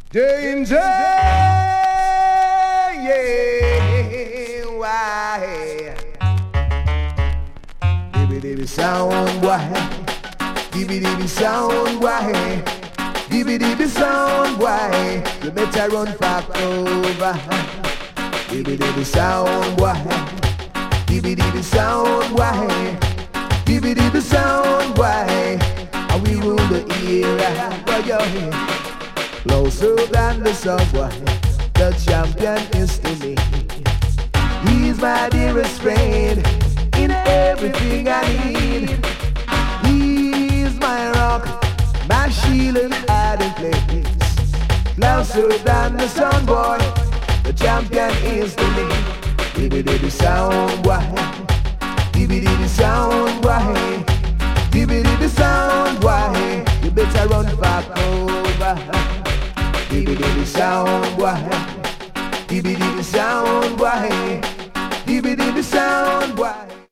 Danger, yeah, why? Dibby dibby sound, why? Dibby dibby sound, why? Dibby dibby sound, why? You better run for cover. Dibby dibby sound, why? Dibby dibby sound, why? Dibby dibby sound, why? And we rule the era, why you here? Closer than the subway, the champion is to me. He's my dearest friend in everything I need. He's my rock, my shield and hiding place. Closer than the sun boy, the champion is to me. Dibby dibby sound boy, dibby dibby sound boy, dibby dibby sound boy. You better run for cover. Dibby dibby sound boy, dibby dibby sound boy, dibby dibby sound boy.